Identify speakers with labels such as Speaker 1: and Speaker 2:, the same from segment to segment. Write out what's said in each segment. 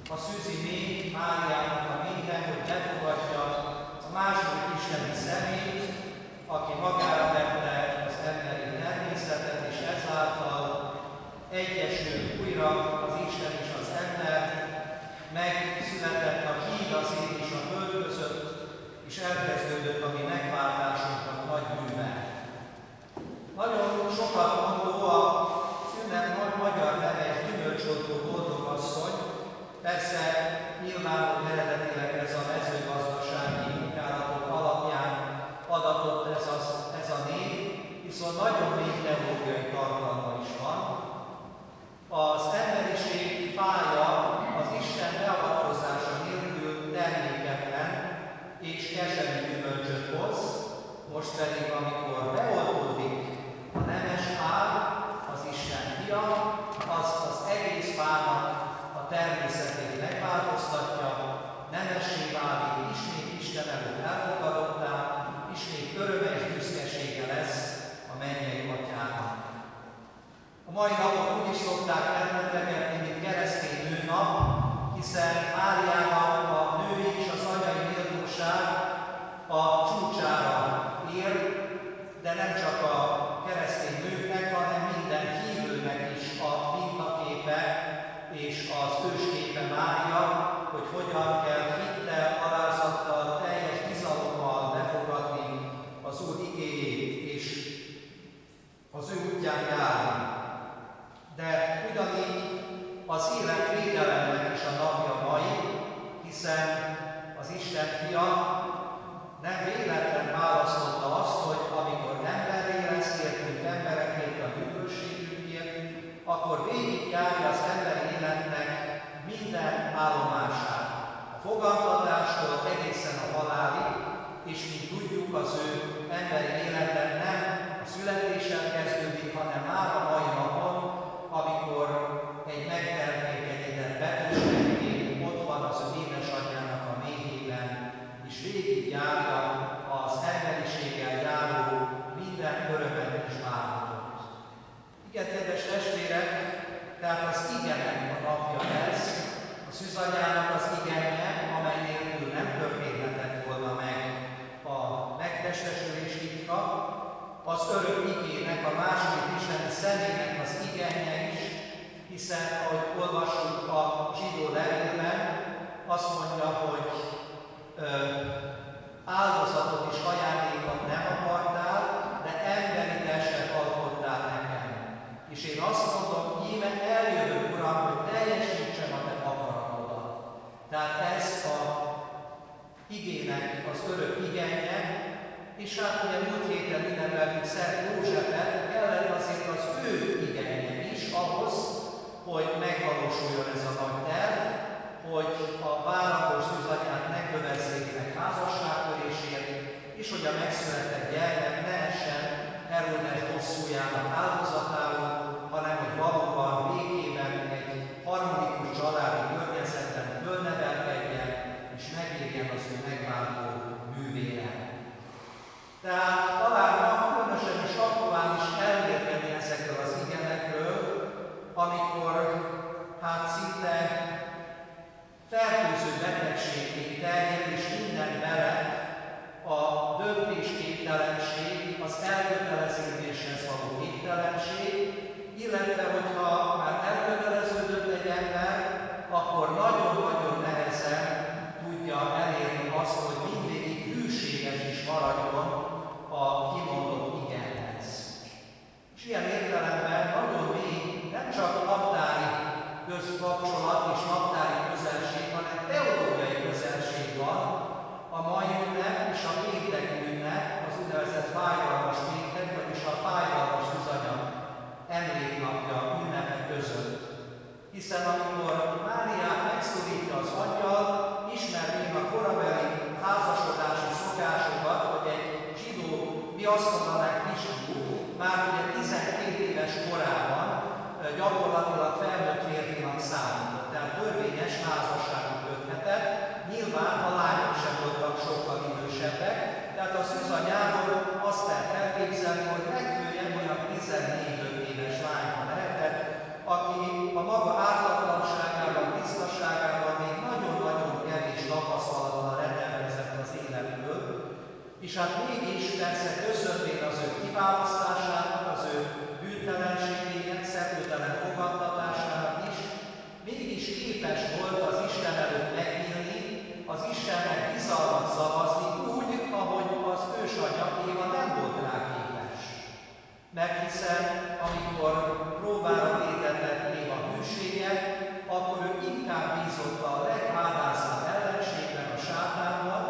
Speaker 1: a szűzi méh, Máriának a méhe, hogy befogadja a második isteni személyt, aki magára vette az emberi természetet, és ezáltal egyesül újra az Isten és az ember, megszületett a híd az ég és a föld között, és elkezdődött a mi megváltásunknak nagy műve. Nagyon sokat mondó a szünet magyar neve és gyümölcsoltó boldogasszony. Persze nyilván, hogy eredetileg ez a mezőgazdasági munkálatok alapján adatott ez a név, viszont nagyon mély teológiai tartalma is van. Az emberiség fája az Isten beavatkozása nélkül terméketlen és keserű gyümölcsöt hoz, most pedig, amikor beoldódik a nemes ág, az Isten fia, az egész fának a természetét megváltoztatja, nemessé válik, ismét Isten előtt elfogadottá, ismét öröme és büszkesége lesz a mennyei Atyának. A mai napot úgy is szokták emlegetni, mint keresztény nőnap, hiszen Máriának a női és az anyai méltóság a csúcsára ér, de nem csak a keresztény nőknek, hanem minden hívőnek is a mintaképe és az ősképe Mária, hogy hogyan kell hittel, alázattal, teljes bizalommal befogadni az Úr igéjét és az ő útján járni. De ugyanígy az élet védelemnek is a napja mai, hiszen az Isten fia nem véletlen választotta azt, hogy amikor emberré lesz, értünk emberekért a bűnösségünkért, akkor végigjárja az emberi életnek minden állomását. A fogantatástól egészen a halálig, és mint tudjuk, az ő emberi élete nem a születéssel kezdődik, hanem már a mai napon, amikor egy megtermékenyedett betestekként ott van az ő édesanyjának a méhében, és végigjárja az emberiséggel járó minden örömet és vállatot. Igen, kedves testvérek, tehát az igenek a napja ez, a szűzanyának az igenje, amely nélkül nem történhetett volna meg a megtestesülés titka, az örök igének, a második isteni személynek az igenje is, hiszen, ahogy olvasunk a zsidó levélben, azt mondja, hogy áldozatot és ajándékot nem akartál, de emberi testet alkottál nekem. És én azt mondom, íme eljövök, Uram, hogy teljesítsem a te akaratodat. Tehát ez a igének az örök igenje, és hát ugye múlt héten ünnepeltük Szent Józsefet, kellett azért az ő igenje is ahhoz, hogy megvalósuljon ez a nagy terv, hogy a várandós szűzanyát ne kövezzék meg házasságtörésért, és hogy a megszületett gyermek ne essen Heródes bosszújának áldozatául, hanem hogy valóban békében egy harmonikus családi környezetben fölnevelkedjen, és megérjen az ő megváltó művére. Tehát talán ma különösen is aktuális elmélkedni ezekről az igenekről, amikor hát szinte fertőző betegségként terjed, és minden mellett a döntésképtelenség, az elköteleződéshez való képtelenség, illetve hogyha már elköteleződött egy ember, akkor nagyon-nagyon nehezen tudja elérni azt, hogy mindig hűséges is maradjon a kimondott igenhez. És ilyen értelemben nagyon mély, nem csak naptári közkapcsolat és naptári közelség, hanem teológiai közelség van a mai ünnep és a pénteki ünnep, az úgynevezett fájdalmas péntek, vagyis a fájdalmas szűzanya emléknapja ünnepe között. Hiszen amikor Máriát És hát mégis persze köszönvén az ő kiválasztásának, az ő bűntelenségének, szepőtelen fogadtatásának is, mégis képes volt az Isten előtt megnyílni, az Istennek bizalmat szavazni úgy, ahogy az ősanyja Éva nem volt rá képes. Mert hiszen amikor próbára tétetett Éva hűsége, akkor ő inkább bízott a leghádásabb ellenségben, a sátánban,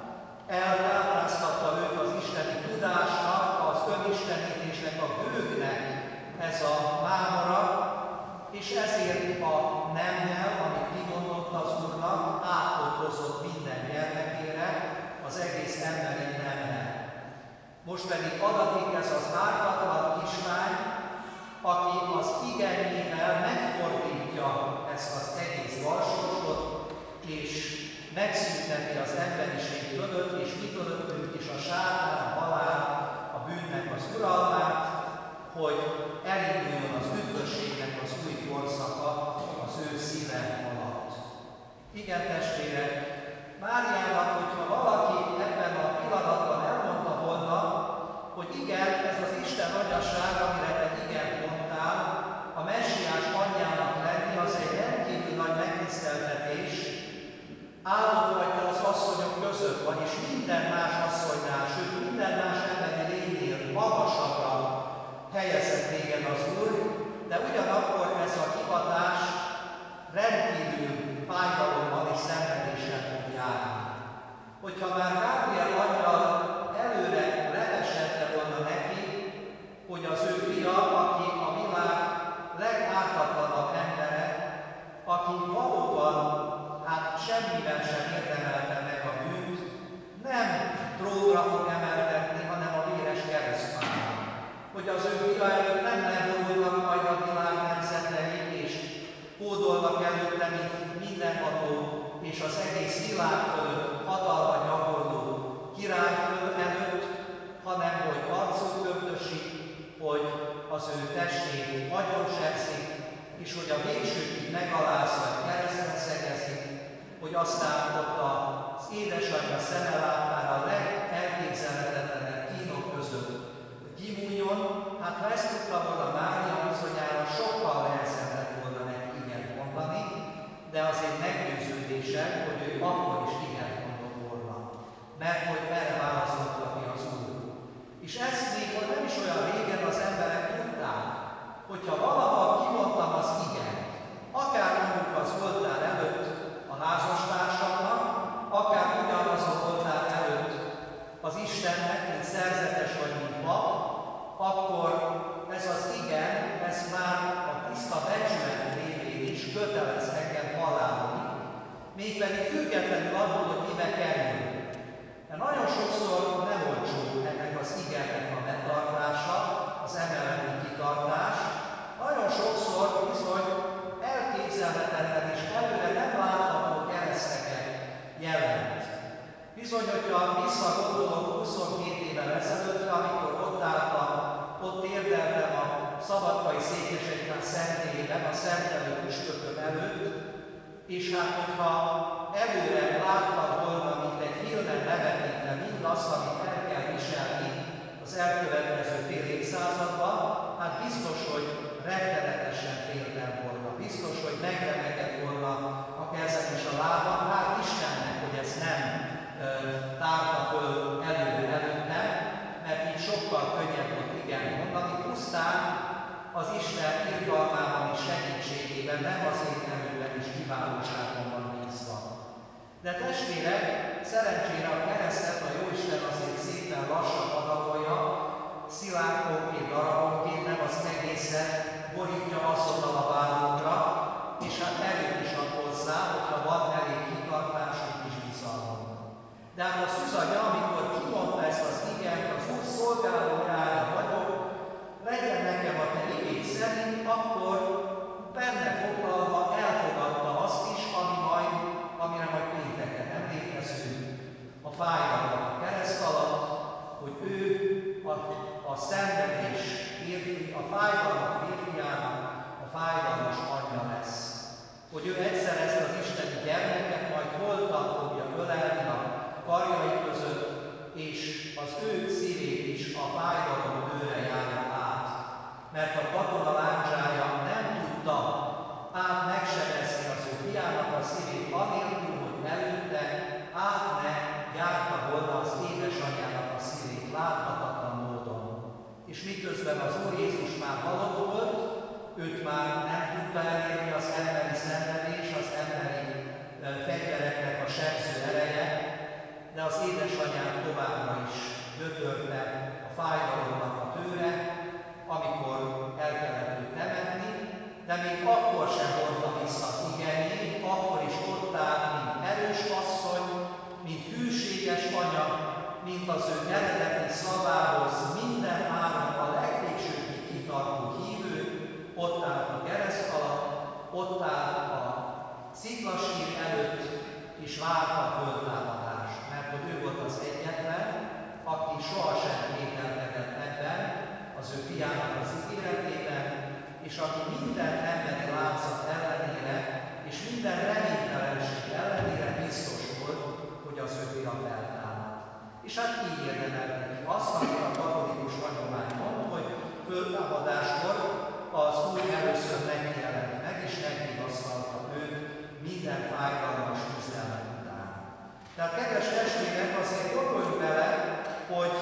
Speaker 1: eltápláztatta őt az isteni tudásnak, az önistenítésnek, a bőgnek ez a mámora, és ezért a nemmel, amit kimondott az Úrnak, átkot hozott minden gyermekére, az egész emberi nemmel. Most pedig adatik ez az ártatlan kislány, aki az igényével megfordítja ezt az egész valsósot, és megszünteti az emberiség fölött, és mi fölöttünk is a sátán, a halál, a bűnnek az uralmát, hogy elinduljon az üdvösségnek az új korszaka az ő szíve alatt. Igen, testvérek, Máriának, hogyha valaki ebben a pillanatban elmondta volna, hogy igen, ez az Isten anyasság, amire te igen mondtál, a messiás anyjának lenni, az egy rendkívül nagy megtiszteltetés, áldott vagy te az asszonyok között vagy, és minden más asszonynál, sőt minden más emberi lénynél magasabbra helyezett téged az Úr, de ugyanakkor ez a hivatás rendkívül fájdalommal és szenvedéssel fog járni. Hogyha már Gábriel angyal előre lefestette volna neki, hogy az ő fia, aki a világ legártatlanabb embere, aki valóban semmiben sem érdemelte meg a bűnt, nem trónra fog emeltetni, hanem a véres keresztfára. Hogy az ő fia előtt nem leborulnak majd a világ nemzetei, és hódolnak előtte, mint mindenható, és az egész világ fölött hatalma gyakorló király előtt, hanem hogy arcot köptösik, hogy az ő testét agyonsebszik, és hogy a végsőkig megalázva keresztre szegezik, hogy aztán ott az édesanyja szeme láttára a legelképzelhetetlenebb kínok között kimújjon, hát ha ezt tudta volna Mária, bizonyára sokkal nehezebb lett volna neki igent mondani, de azért meggyőződésem, hogy ő akkor is igent mondott volna, mert hogy erre választotta ki az Úr. És ezt még nem is olyan régen az emberek tudták, hogyha valaha kimondtam az igent, akár mondjuk az oltár előtt a házastársamnak, akár ugyanazon oltár előtt az Istennek, mint szerzetes vagy mint pap, akkor ez az igen, ez már a tiszta becsület révén is kötelez engem halálni, mégpedig függetlenül attól, hogy mibe kerül. De nagyon sokszor nem olcsó ennek az igennek a betartása, az emeleti kitartás. Nagyon sokszor bizony elképzelhetetlen és előre nem látható kereszteket jelent. Bizony, hogyha visszagondolok 22 évvel ezelőttre, amikor ott álltam, ott érdeltem a szabadkai székesegyház szentélyében, a szentelő püspököm előtt, és hát, hogyha előre láttam volna, mint egy filmen levetítve mindazt, amit el kell viselni az elkövetkező fél évszázadban, hát biztos, hogy rettenetesen féltem volna. Biztos, hogy megremegett volna a kezem és a lábam. Hát Istennek, hogy ezt nem tárta föl előttem, mert így sokkal könnyebb volt igen mondani, pusztán az Isten irgalmában és segítségében, nem az én erőben és kiválóságomban bízva. De testvérek, szerencsére a keresztet a Jóisten azért szépen lassan adagolja, szilárkonként, darabonként, nem az egészen borítja azonnal a vállunkra, és hát erőt is ad hozzá, hogyha van elég kitartásunk és bizalmunk. De hát a Szűzanya, amikor kimondta ezt az igent, az Úr szolgálójára vagyok, legyen nekem a te igény szerint, akkor benne foglalva elfogadta azt is, amire majd pénteken emlékezünk, a fájdalmat a kereszt alatt, hogy ő a szenvedés férfi, a fájdalmat férfiának a fájdalmas anyja lesz. Hogy ő egyszer ezt az isteni gyermeket majd holtan fogja ölelni a karjai között, és szívét anélkül, hogy előtte át ne gyárta volna az édesanyjának a szívét láthatatlan módon. És miközben az Úr Jézus már halott volt, őt már nem tudta elérni az emberi szenvedés, az emberi fegyvereknek a sebző ereje, de az édesanyját továbbra is gyötörte a fájdalomnak a tőre, amikor el kellett őt temetni, de még akkor sem hordta vissza az igényét, akkor is ott állt, mint erős asszony, mint hűséges anya, mint az ő eredeti szavához minden áron a legvégsőkig kitartó hívő, ott állt a kereszt alatt, ott állt a sziklasír előtt, és várta a földtámadást, mert hogy ő volt az egyetlen, aki sohasem kételkedett ebben, az ő fiának az ígéretében, és aki minden emberi látszat ellenére, és minden reménytelenség ellenére biztos volt, hogy az ő fia feltámad. És hát így érdemel neki azt, amit a katolikus hagyomány mond, hogy földtámadáskor az Úr először megjelent meg, és megvigasztalta őt minden fájdalmas küzdelem után. Tehát kedves testvérek, azért gondoljunk bele, hogy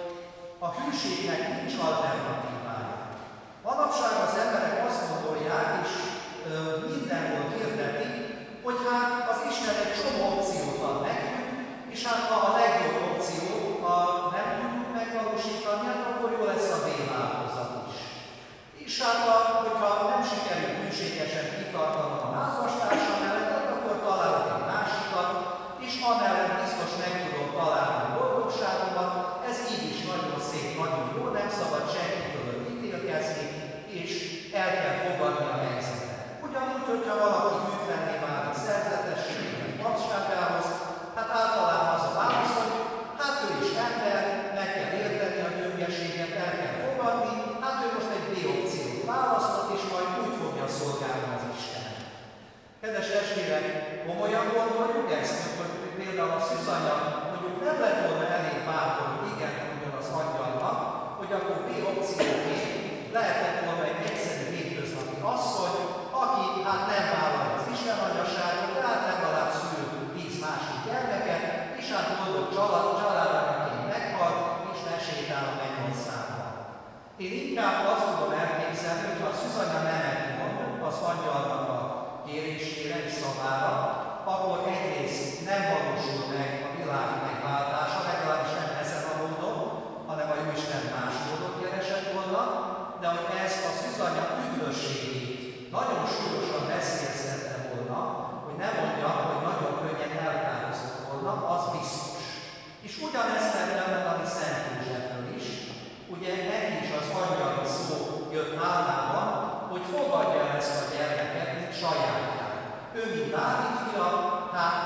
Speaker 1: a hűségnek nincs alternatívája. Manapság az emberek azt gondolják, és mindenhol hirdetik, hogy hát az Isten egy csomó opciót ad nekünk, és hát ha a legjobb opciót nem tudjuk megvalósítani, hát akkor jó lesz a B-változat is. És hát hogyha nem sikerül hűségesen kitartanom a házastársam mellett, akkor találok egy másikat, és amellett biztos meg tudom találni a boldogságomat, ez így is nagyon szép, nagyon jó, nem szabad senkitől ítélkezni, és el kell fogadni a helyzetet. Ugyanúgy, hogyha valaki hűtlenné válik szerzetességének papságához, hát általában az a válasz, hogy hát ő is ember, meg kell érteni a gyöngeséget, el kell fogadni, hát ő most egy B-opciót választott, és majd úgy fogja szolgálni az Isten. Kedves testvérek, komolyan gondoljuk ezt, hogy például a Szűzanya mondjuk nem lett volna elég bátor, hogy igen, mondjon az angyalnak, hogy akkor B-opcióként lehetett volna egy egyszerű hétköznapi asszony, aki hát nem vállal az Isten anyaságot, de hát legalább szül 10 másik gyermeket, és hát boldog családanyaként meghal, és lesétál a mennyországba. Én inkább azt tudom elképzelni, hogy ha a Szűzanya nemet mond az angyalnak a kérésére és szavára, akkor egyrészt nem valósul meg a világ megváltása, legalábbis nem ezen a módon, hanem a Jóisten más módon keresett volna, de hogy ezt a Szűzanya üdvösségét nagyon súlyosan veszélyeztette volna, hogy nem mondja, hogy nagyon könnyen elkározott volna, az biztos. És ugyanezt lehet elmondani Szent Józsefről is, ugye neki is az angyali szó jött álmában, hogy fogadja ezt a gyermeket, mint sajátját. Ő, mint Dávid fia, hát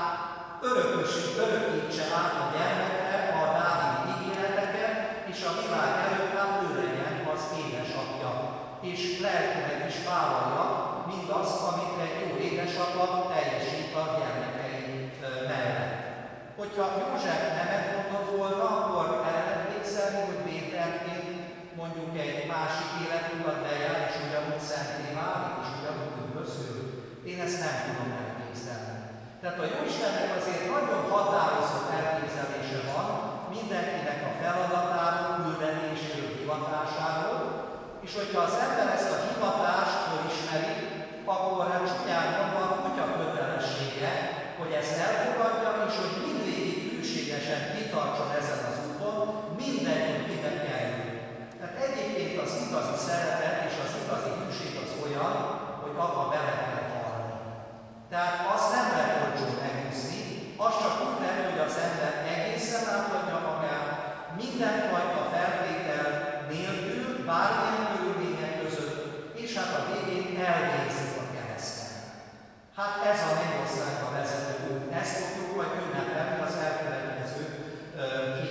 Speaker 1: örökítse át a gyermekre a Dávid ígéreteket, és a világ előtt hát ő legyen az édesapja, és lelkileg is vállalja mindazt, amit egy jó édesapa teljesít a gyermekei mellett. Hogyha József nemet mondott volna, akkor emlékszelni, hogy Péterként mondjuk egy másik életutat bejár, és ugyanúgy szenté válik, és ugyanúgy üdvözül. Én ezt nem tudom elképzelni. Tehát a Jóistennek azért nagyon határozott elképzelése van mindenkinek a feladatáról, küldetéséről, hivatásáról, és hogyha az ember ezt a hivatást felismeri, akkor hát csúnyán mondva a kutya kötelessége, hogy ezt elfogadja, és hogy mindvégig hűségesen kitartson ezen az úton, mindenki mibe kerül. Tehát egyébként az igazi szeretet és az igazi hűség az olyan, hogy abba bele kell halni. Tehát azt nem lehet olcsó megúszni, az csak úgy nem, hogy az ember egészen átadja magát, mindenfajta feltétel nélkül, bármilyen körülmények között, és hát a végén elvégzik a kereszten. Hát ez a mennyországba vezető út. Ezt fogjuk majd ünnepelni az elkövetkező 2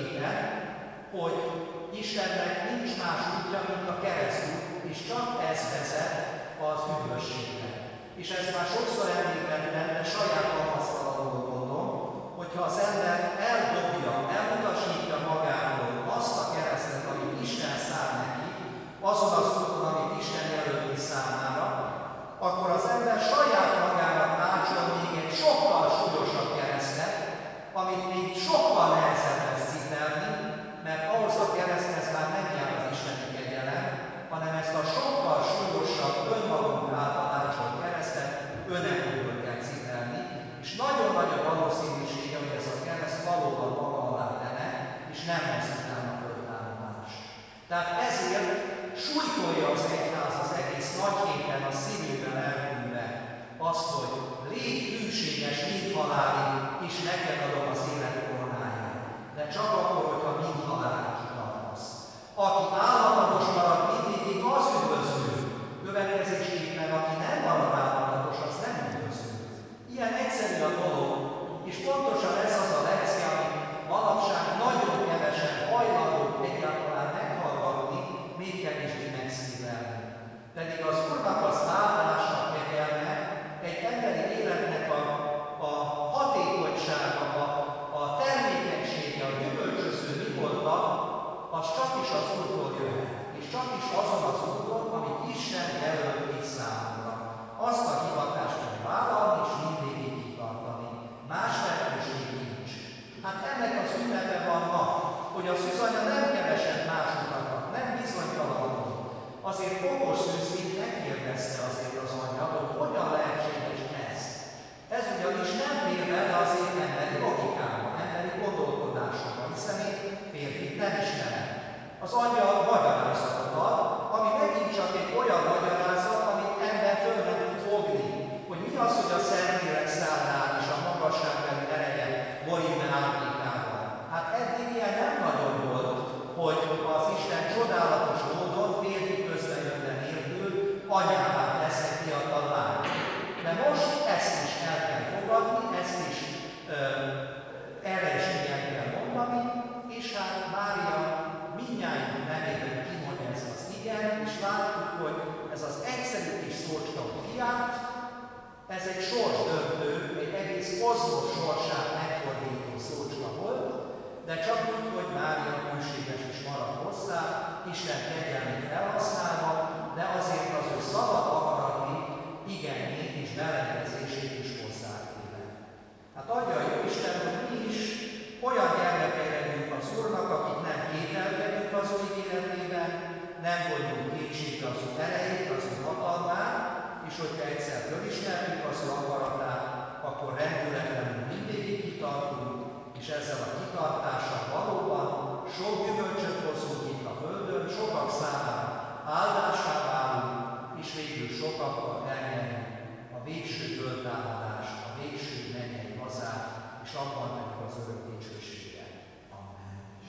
Speaker 1: nagy a valószínűsége, hogy ez a kereszt valóban maga alá tene, és nem lesz utána föltámadás. Tehát ezért súlykolja az egyház az egész nagyhéten a szívében eltűnve azt, hogy légy hűséges mind halálig, és neked adom az élet koronáját. De csak akkor, hogyha mind halálig kitartasz. Aki állatotos marad mindig, az üdvözlő. Következésképpen, aki nem marad állatotos, az nem üdvözlő. Ilyen egyszerű a dolog, és pontosan ez az a lekció, amit manapság nagyon kevesen hajlandók egyáltalán meghallgatni, még kevésbé megszívelni. Pedig az Úrnak az áldása, kegyelme egy emberi életnek a hatékonysága, a termékenysége, a gyümölcsöző mi volta, az csak is az Úrtól jöhet, és csak is azon az úton, amit Isten jelölt ki számunkra. Azt a hivatást kell vállalni, és mindvégig kitartani. Más lehetőség nincs. Hát ennek az ünnepe van ma, hogy a szűzanya nem keresett más utakat, nem bizonytalanul. Azért okos szűzként megkérdezte azért az anyja, hogy hogyan lehetséges ez. Ez ugyanis nem fér bele azért emberi logikában, emberi gondolkodásokban, hiszen én férfit nem ismerem. Az anyja magyarázatot ad, ami megint csak egy olyan magyarázat, amit ember föl nem tud fogni, hogy mi az, hogy a Szentlélek szállnál és a magasságbeli ereje borítne árnyékával. Hát eddig ilyen nem nagyon volt, hogy az Isten csodálatos módon férfi közbejötte nélkül anyává lesz egy fiatal lány. De most ezt is el kell fogadni, ezt is erre is igen kell mondani, és hát Mária mindnyájunk nevében kimondja ezt az igen, és látjuk, hogy ez az egyszerű kis szócska fiát, ez egy sorsdöntő, egy egész kozmos sorsát megfordító szócska volt, de csak úgy, hogy Mária hűséges is marad hozzá, Isten kegyelmét felhasználva, de azért az ő szabad akarati igényét és beleegyezését is hozzátéve. Hát adja a Jóisten, hogy mi is olyan gyermekei legyünk az Úrnak, akik nem kételkedünk az ő ígéretében, nem vonjunk kétségbe az ő erejét, az ő hatalmát, és hogyha egyszer fölismerjük az ő akaratát, akkor rendületlenül mindig kitartunk, és ezzel a kitartással valóban sok gyümölcsöt hozunk itt a Földön, sokak számára áldásá válunk, és végül sokakkal elnyerjük a végső föltámadást, a végső mennyei hazát, és abban meg az örök dicsőség.